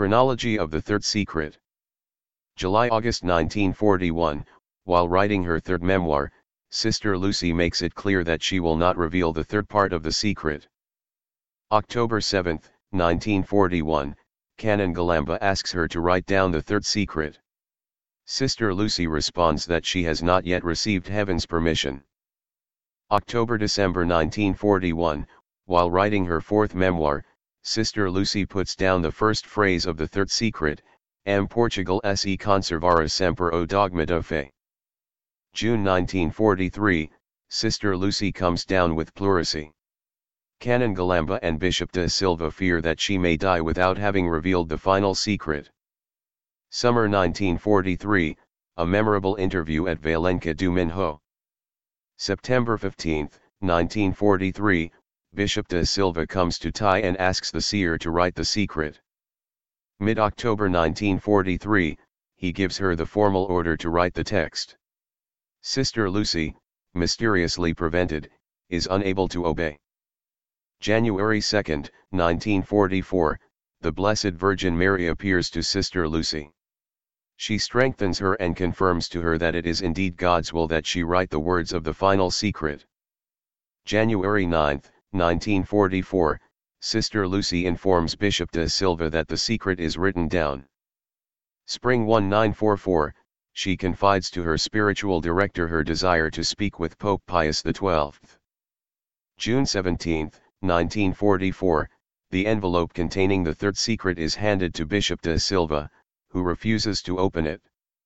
Chronology of the Third Secret. July-August 1941, while writing her third memoir, Sister Lucy makes it clear that she will not reveal the third part of the secret. October 7, 1941, Canon Galamba asks her to write down the third secret. Sister Lucy responds that she has not yet received heaven's permission. October-December 1941, while writing her fourth memoir, Sister Lucy puts down the first phrase of the third secret, Portugal se conservara sempre o dogma da fé. June 1943, Sister Lucy comes down with pleurisy. Canon Galamba and Bishop da Silva fear that she may die without having revealed the final secret. Summer 1943, a memorable interview at Valenca do Minho. September 15, 1943, Bishop da Silva comes to Tai and asks the seer to write the secret. Mid-October 1943, he gives her the formal order to write the text. Sister Lucy, mysteriously prevented, is unable to obey. January 2, 1944, the Blessed Virgin Mary appears to Sister Lucy. She strengthens her and confirms to her that it is indeed God's will that she write the words of the final secret. January 9, 1944, Sister Lucy informs Bishop da Silva that the secret is written down. Spring 1944, she confides to her spiritual director her desire to speak with Pope Pius XII. June 17, 1944, the envelope containing the third secret is handed to Bishop da Silva, who refuses to open it.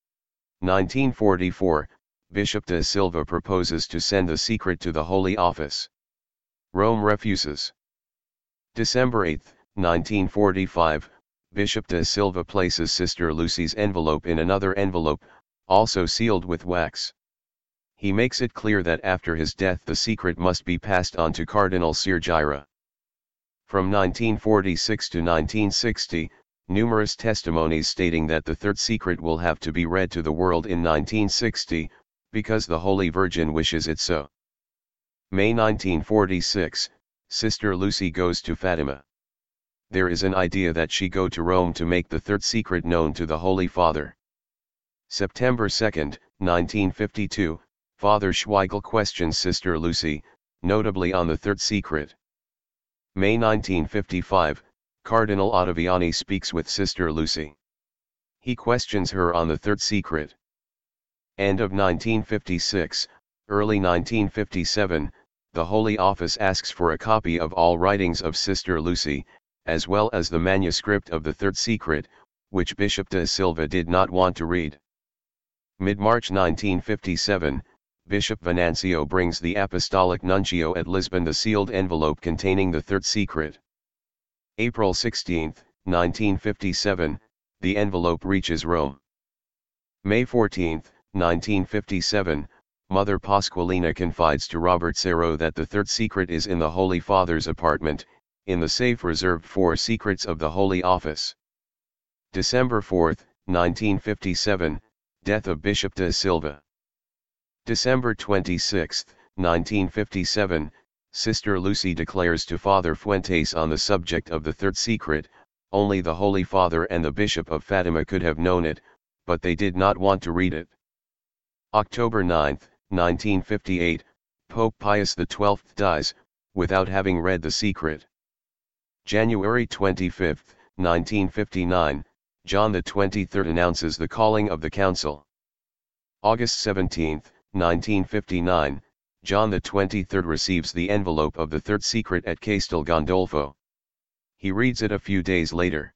1944, Bishop da Silva proposes to send the secret to the Holy Office. Rome refuses. December 8, 1945, Bishop da Silva places Sister Lucy's envelope in another envelope, also sealed with wax. He makes it clear that after his death the secret must be passed on to Cardinal Sirgira. From 1946 to 1960, numerous testimonies stating that the third secret will have to be read to the world in 1960, because the Holy Virgin wishes it so. May 1946, Sister Lucy goes to Fatima. There is an idea that she go to Rome to make the third secret known to the Holy Father. September 2, 1952, Father Schweigel questions Sister Lucy, notably on the third secret. May 1955, Cardinal Ottaviani speaks with Sister Lucy. He questions her on the third secret. End of 1956, early 1957, the Holy Office asks for a copy of all writings of Sister Lucy, as well as the manuscript of the third secret, which Bishop da Silva did not want to read. Mid-March 1957, Bishop Venancio brings the Apostolic Nuncio at Lisbon the sealed envelope containing the third secret. April 16, 1957, the envelope reaches Rome. May 14, 1957, Mother Pasqualina confides to Robert Serro that the third secret is in the Holy Father's apartment, in the safe reserved for secrets of the Holy Office. December 4, 1957, death of Bishop da Silva. December 26, 1957, Sister Lucy declares to Father Fuentes on the subject of the third secret, only the Holy Father and the Bishop of Fatima could have known it, but they did not want to read it. October 9, 1958, Pope Pius XII dies, without having read the secret. January 25, 1959, John XXIII announces the calling of the council. August 17, 1959, John XXIII receives the envelope of the third secret at Castel Gandolfo. He reads it a few days later.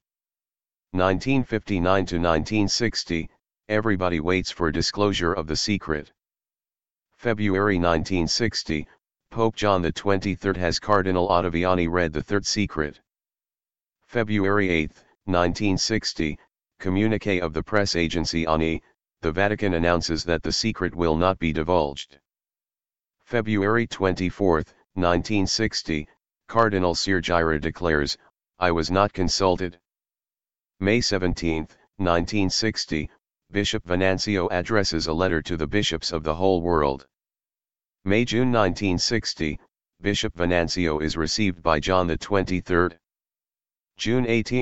1959 to 1960, everybody waits for disclosure of the secret. February 1960, Pope John XXIII has Cardinal Ottaviani read the third secret. February 8, 1960, communique of the press agency ANI, the Vatican announces that the secret will not be divulged. February 24, 1960, Cardinal Sirgira declares, I was not consulted. May 17, 1960, Bishop Venancio addresses a letter to the bishops of the whole world. May-June 1960, Bishop Venancio is received by John XXIII. June 18,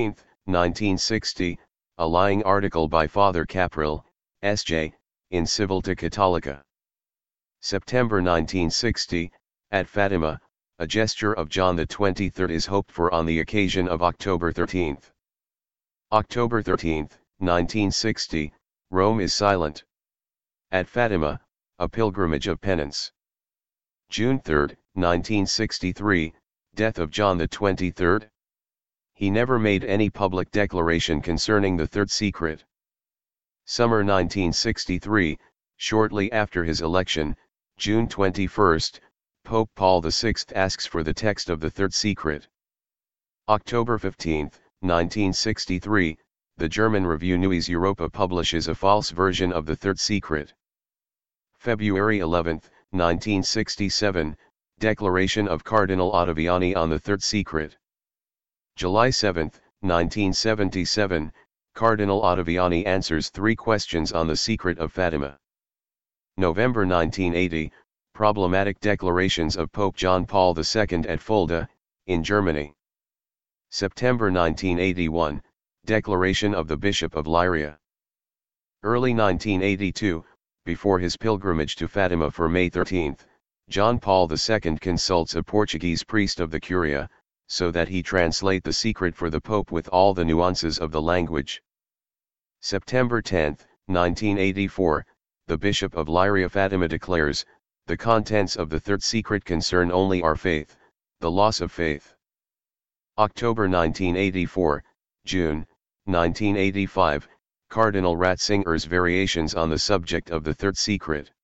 1960, a lying article by Father Capril, S.J., in Civiltà Cattolica. September 1960, at Fatima, a gesture of John XXIII is hoped for on the occasion of October 13. October 13, 1960, Rome is silent. At Fatima, a pilgrimage of penance. June 3, 1963, death of John XXIII. He never made any public declaration concerning the third secret. Summer 1963, shortly after his election, June 21, Pope Paul VI asks for the text of the third secret. October 15, 1963, the German review Neues Europa publishes a false version of the third secret. February 11, 1967, declaration of Cardinal Ottaviani on the third secret. July 7, 1977, Cardinal Ottaviani answers 3 questions on the secret of Fatima. November 1980, problematic declarations of Pope John Paul II at Fulda, in Germany. September 1981, declaration of the Bishop of Leiria. Early 1982, before his pilgrimage to Fatima for May 13, John Paul II consults a Portuguese priest of the Curia, so that he translate the secret for the Pope with all the nuances of the language. September 10, 1984, the Bishop of Leiria Fatima declares, the contents of the third secret concern only our faith, the loss of faith. October 1984, June, 1985, Cardinal Ratzinger's variations on the subject of the third secret.